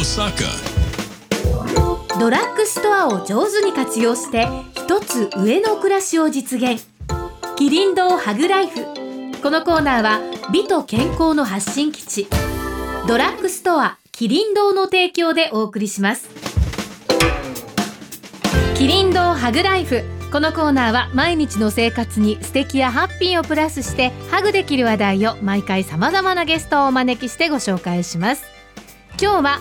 Osaka。 ドラッグストアを上手に活用して一つ上の暮らしを実現。キリン堂ハグライフ。このコーナーは美と健康の発信基地ドラッグストアキリン堂の提供でお送りします。キリン堂ハグライフ。このコーナーは毎日の生活に素敵やハッピーをプラスしてハグできる話題を毎回様々なゲストをお招きしてご紹介します。今日は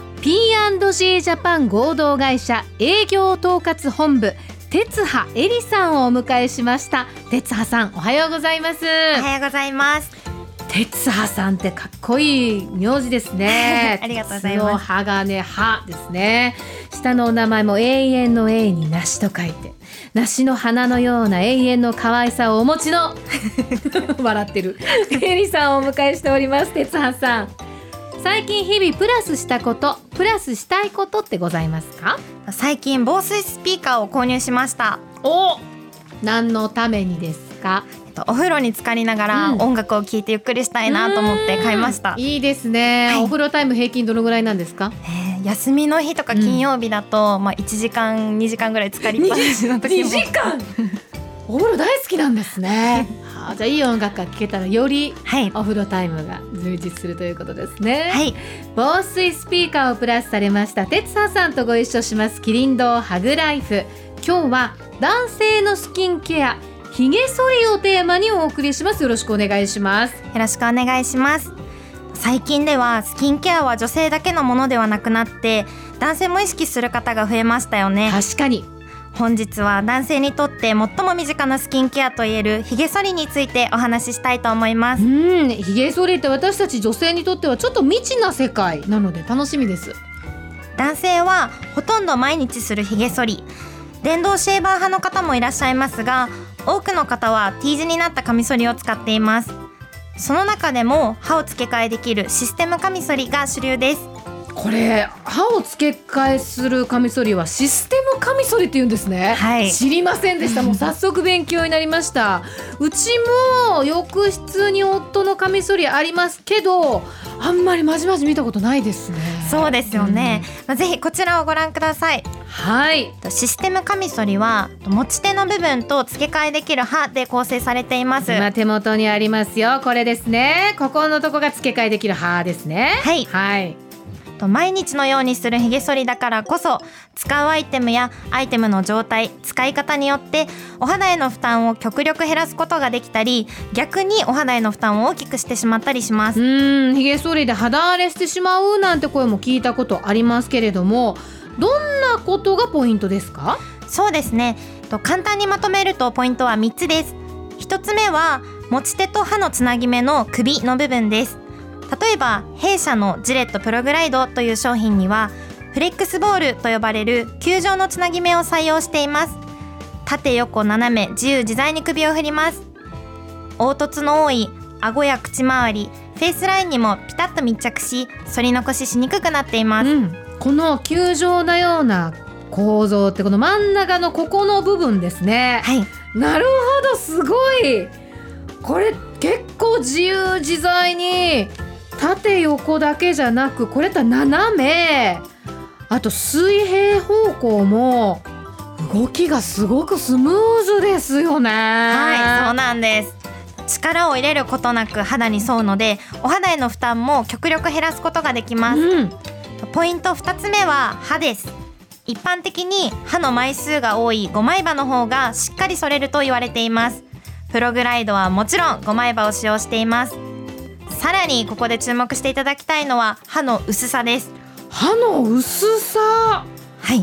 P&G ジャパン合同会社営業統括本部哲葉恵里さんをお迎えしました。哲葉さん、おはようございます。 おはようございます。 哲葉さんってかっこいい名字ですね。 ありがとうございます。 鉄の鋼葉ですね。下のお名前も永遠の永に梨と書いて、梨の花のような永遠の可愛さをお持ちの笑ってる恵里さんをお迎えしております。哲葉さん、最近日々プラスしたこと、プラスしたいことってございますか？ 最近防水スピーカーを購入しました。 お、何のためにですか？ お風呂に浸かりながら音楽を聴いてゆっくりしたいなと思って買いました。 いいですね、はい、お風呂タイム平均どのぐらいなんですか？ 休みの日とか金曜日だと、1時間2時間ぐらい浸かりっぱなしの時も。2時間お風呂大好きなんですね。じゃあいい音楽が聴けたらよりお風呂タイムが充実するということですね。はい、防水スピーカーをプラスされました哲葉さんとご一緒しますキリン堂ハグライフ。今日は男性のスキンケア、ひげ剃りをテーマにお送りします。よろしくお願いします。 よろしくお願いします。最近ではスキンケアは女性だけのものではなくなって男性も意識する方が増えましたよね。 確かに。 本日は男性にとって最も身近なスキンケアといえるひげ剃りについてお話ししたいと思います。 ひげ剃りって私たち女性にとってはちょっと未知な世界なので楽しみです。 男性はほとんど毎日するひげ剃り、電動シェーバー派の方もいらっしゃいますが、多くの方は T 字になったカミソリを使っています。その中でも刃を付け替えできるシステムカミソリが主流です。 これ刃を付け替えするカミソリはシステムカミソリって言うんですね。はい、知りませんでした。もう早速勉強になりましたうちも浴室に夫のカミソリありますけど、あんまりまじまじ見たことないですね。 そうですよね、ぜひこちらをご覧ください。 はい、 システムカミソリは持ち手の部分と付け替えできる刃で構成されています。 今手元にありますよ。これですね。ここのとこが付け替えできる刃ですね。 はい、 はい、 毎日のようにするひげ剃りだからこそ、使うアイテムやアイテムの状態、使い方によってお肌への負担を極力減らすことができたり、逆にお肌への負担を大きくしてしまったりします。 ひげ剃りで肌荒れしてしまうなんて声も聞いたことありますけれども、どんなことがポイントですか？ そうですね、簡単にまとめるとポイントは3つです。1つ目は持ち手と刃のつなぎ目の首の部分です。例えば弊社のジレットプログライドという商品にはフレックスボールと呼ばれる球状のつなぎ目を採用しています。縦横斜め自由自在に首を振ります。凹凸の多い顎や口周り、フェイスラインにもピタッと密着し、反り残ししにくくなっています。 この球状のような構造ってこの真ん中のここの部分ですね。はい、なるほど、すごい。これ結構自由自在に縦横だけじゃなく、これと斜め、あと水平方向も動きがすごくスムーズですよね。 はい、そうなんです。力を入れることなく肌に沿うので、お肌への負担も極力減らすことができます。ポイント2つ目は刃です。一般的に刃の枚数が多い5枚刃の方がしっかり剃れると言われています。プログライドはもちろん5枚刃を使用しています。さらにここで注目していただきたいのは刃の薄さです。 刃の薄さ、 はい、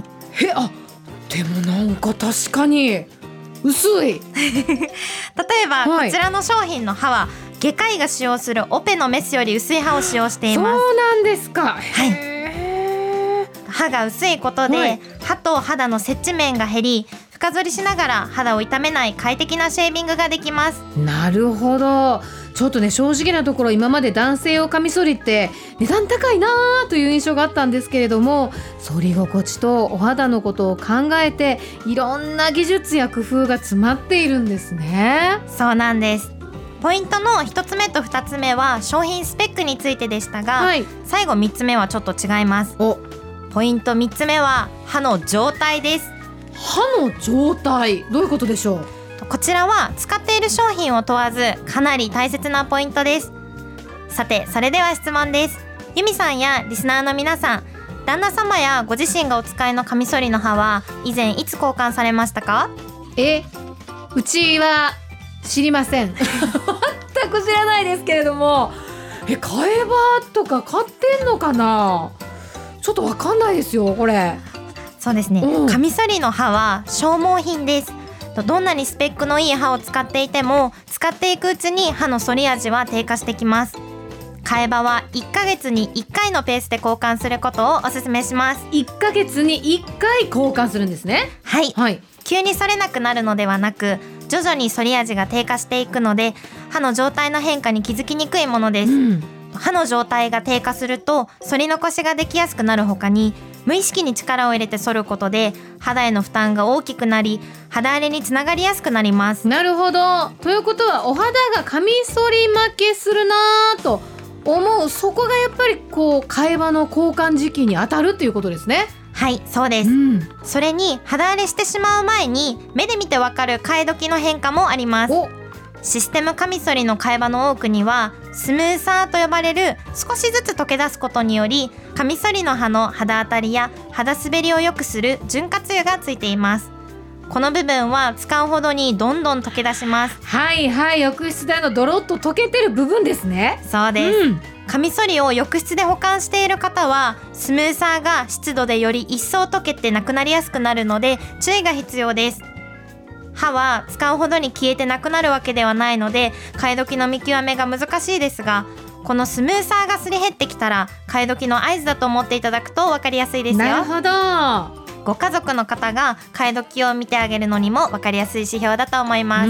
でもなんか確かに薄い例えば、こちらの商品の刃は外科医が使用するオペのメスより薄い刃を使用しています。 そうなんですか。 はい、刃が薄いことで、刃と肌の接地面が減り、深剃りしながら肌を傷めない快適なシェービングができます。 なるほど。ちょっとね、正直なところ今まで男性用カミソリって値段高いなという印象があったんですけれども、剃り心地とお肌のことを考えていろんな技術や工夫が詰まっているんですね。 そうなんです。ポイントの1つ目と2つ目は商品スペックについてでしたが、最後3つ目はちょっと違います。 ポイント3つ目は歯の状態です。 歯の状態、どういうことでしょう？ こちらは使っている商品を問わずかなり大切なポイントです。さて、それでは質問です。ユミさんやリスナーの皆さん、旦那様やご自身がお使いのカミソリの刃は以前いつ交換されましたか？ うちは知りません全く知らないですけれども、替え刃とか買ってんのかな？ちょっとわかんないですよこれ。 そうですね、カミソリの刃は消耗品です。どんなにスペックのいい刃を使っていても、使っていくうちに刃の反り味は低下してきます。替え刃は1ヶ月に1回のペースで交換することをお勧めします。 1ヶ月に1回交換するんですね。 はい、急に反れなくなるのではなく、徐々に反り味が低下していくので、刃の状態の変化に気づきにくいものです。刃の状態が低下すると反り残しができやすくなるほかに、無意識に力を入れて反ることで肌への負担が大きくなり、肌荒れにつながりやすくなります。 なるほど。ということはお肌がカミソリ負けするなと思う、そこがやっぱり替え刃の交換時期に当たるっていうことですね。 はい、そうです、それに肌荒れしてしまう前に目で見てわかる替え時の変化もあります。システムカミソリの替え刃の多くにはスムーサーと呼ばれる少しずつ溶け出すことにより、カミソリの刃の肌当たりや肌滑りを良くする潤滑油がついています。この部分は使うほどにどんどん溶け出します。 浴室台のドロッと溶けてる部分ですね。 そうです、カミソリを浴室で保管している方はスムーサーが湿度でより一層溶けてなくなりやすくなるので注意が必要です。刃は使うほどに消えてなくなるわけではないので、替え時の見極めが難しいですが、このスムーサーがすり減ってきたら替え時の合図だと思っていただくと分かりやすいですよ。 なるほど。 ご家族の方が替え時を見てあげるのにも分かりやすい指標だと思います。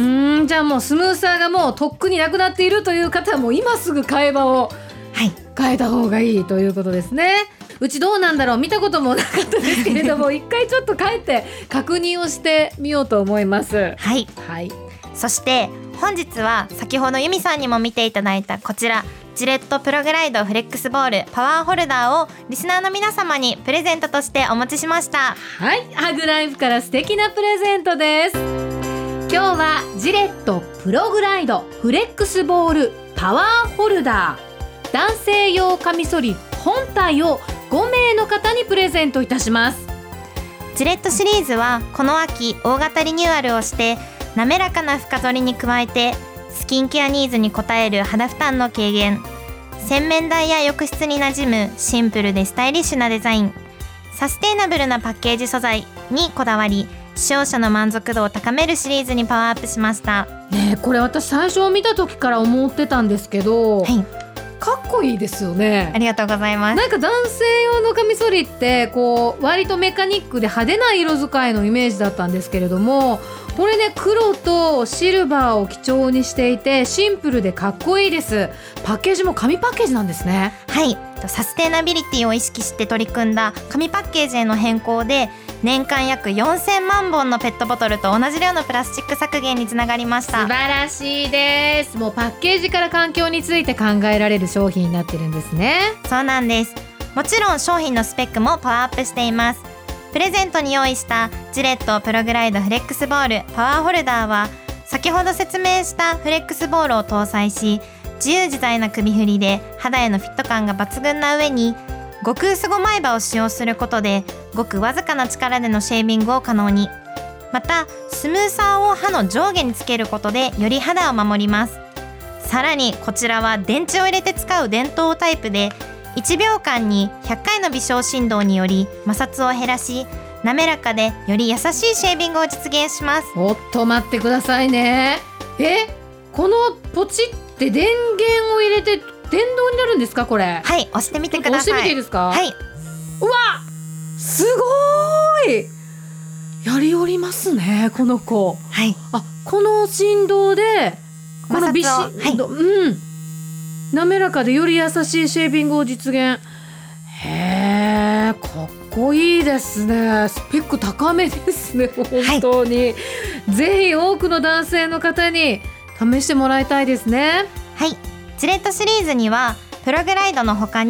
じゃあもうスムーサーがもうとっくになくなっているという方はもう今すぐ替え刃を変えた方がいいということですね。うちどうなんだろう、見たこともなかったですけれども一回ちょっと帰って確認をしてみようと思います。 そして本日は先ほどユミさんにも見ていただいたこちら、ジレットプログライドフレックスボールパワーホルダーをリスナーの皆様にプレゼントとしてお持ちしました。 ハグライフから素敵なプレゼントです。今日はジレットプログライドフレックスボールパワーホルダー男性用カミソリ本体を5名の方にプレゼントいたします。 ジレットシリーズはこの秋大型リニューアルをして、滑らかな深剃りに加えてスキンケアニーズに応える肌負担の軽減、洗面台や浴室に馴染むシンプルでスタイリッシュなデザイン、サステイナブルなパッケージ素材にこだわり、使用者の満足度を高めるシリーズにパワーアップしました。 これ私最初見た時から思ってたんですけど、かっこいいですよね。 ありがとうございます。 なんか男性用のカミソリって割とメカニックで派手な色使いのイメージだったんですけれども、これね、黒とシルバーを基調にしていてシンプルでかっこいいです。パッケージも紙パッケージなんですね。 サステナビリティを意識して取り組んだ紙パッケージへの変更で、年間約4000万本のペットボトルと同じ量のプラスチック削減につながりました。 素晴らしいです。もうパッケージから環境について考えられる商品になってるんですね。 そうなんです。もちろん商品のスペックもパワーアップしています。プレゼントに用意したジレットプログライドフレックスボールパワーホルダーは、先ほど説明したフレックスボールを搭載し、自由自在な首振りで肌へのフィット感が抜群な上に、極薄5枚刃を使用することでごくわずかな力でのシェービングを可能に、またスムーサーを刃の上下につけることでより肌を守ります。さらにこちらは電池を入れて使う電動タイプで、1秒間に100回の微小振動により摩擦を減らし、滑らかでより優しいシェービングを実現します。 おっと待ってくださいね。このポチって電源を入れて電動になるんですかこれ？ 押してみてください。 押してみていいですか？うわ、すごいやりおりますねこの子。この振動でこの微振動、滑らかでより優しいシェービングを実現。かっこいいですね。スペック高めですね本当に。ぜひ多くの男性の方に試してもらいたいですね。 ジレットシリーズにはプログライドの他に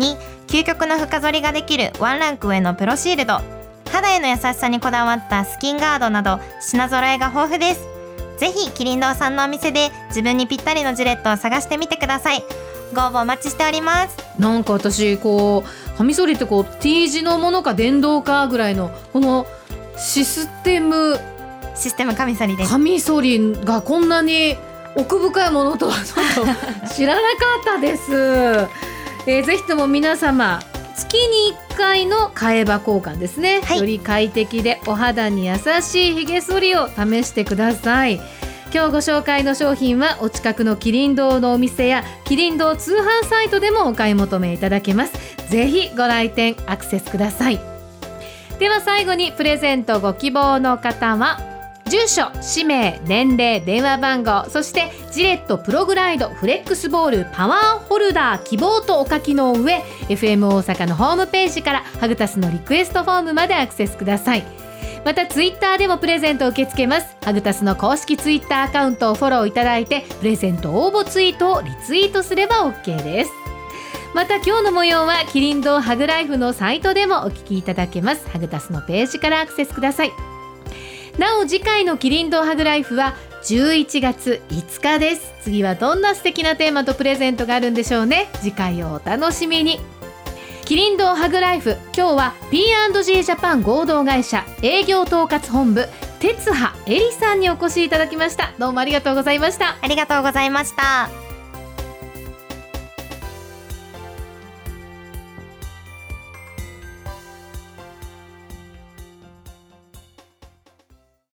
究極の深剃りができるワンランク上のプロシールド、肌への優しさにこだわったスキンガードなど品揃えが豊富です。ぜひキリン堂さんのお店で自分にぴったりのジレットを探してみてください。ご応募お待ちしております。 なんか私こうカミソリってこう T 字のものか電動かぐらいのこのシステムカミソリです。 カミソリがこんなに奥深いものとはちょっと知らなかったです。ぜひとも皆様月に1回の替え刃交換ですね、より快適でお肌に優しいひげ剃りを試してください。今日ご紹介の商品はお近くのキリン堂のお店やキリン堂通販サイトでもお買い求めいただけます。ぜひご来店アクセスください。では最後にプレゼントご希望の方は住所、氏名、年齢、電話番号、そしてジレットプログライドフレックスボールパワーホルダー希望とお書きの上 FM 大阪のホームページからハグタスのリクエストフォームまでアクセスください。またツイッターでもプレゼントを受け付けます。ハグタスの公式ツイッターアカウントをフォローいただいてプレゼント応募ツイートをリツイートすれば OK です。また今日の模様はキリン堂ハグライフのサイトでもお聞きいただけます。ハグタスのページからアクセスください。なお次回のキリン堂ハグライフは11月5日です。次はどんな素敵なテーマとプレゼントがあるんでしょうね。次回をお楽しみに。キリン堂ハグライフ、今日は P&G ジャパン合同会社営業統括本部哲葉恵里さんにお越しいただきました。どうもありがとうございました。 ありがとうございました。